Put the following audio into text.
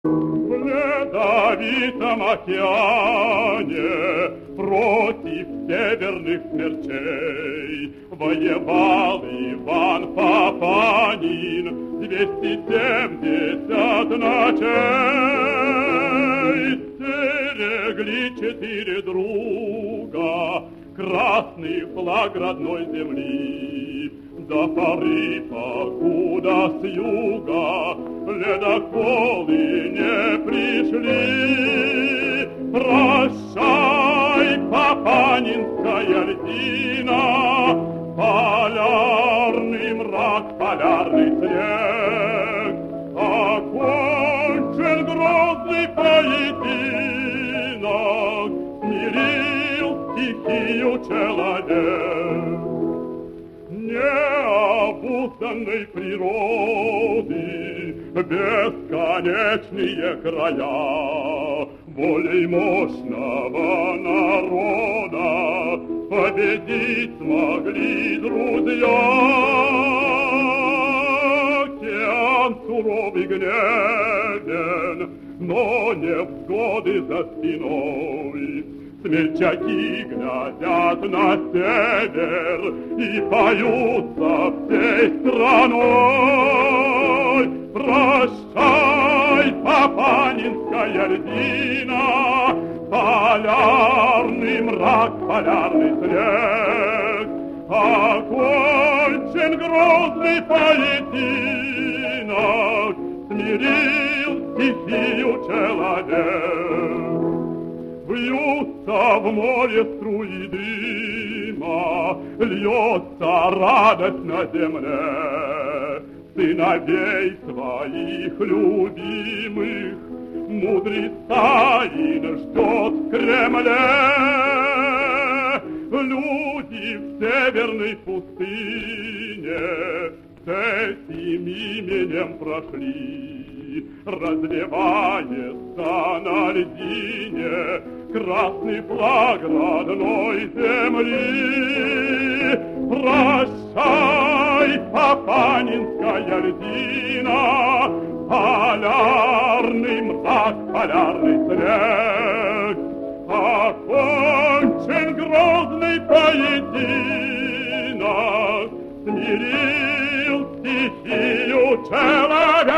В ледовитом океане против северных смерчей воевал Иван Папанин 270 ночей. Стерегли 4 друга красный флаг родной земли. До поры, покуда с юга ледоколы не пришли. Прощай, Папанинская льдина, полярный мрак, полярный снег. Окончен грозный поединок, смирил стихию человек. Необузданной природы бесконечные края, волей мощного народа победить смогли друзья. Океан суровый гневен, но невзгоды за спиной. Смельчаки глядят на север и поют со всей страной. Прощай, Папанинская льдина, полярный мрак, полярный снег. Окончен грозный поединок, смирил стихию человек. Вьются в море струи дыма, льется радость на земле. Сыновей своих любимых мудрый Сталин ждет в Кремле. Люди в северной пустыне с этим именем прошли. Разливается на льдине красный флаг родной земли. Прощай, Папанинская льдина, полярный мрак, полярный снег. Окончен грозный поединок, смирил стихию человек.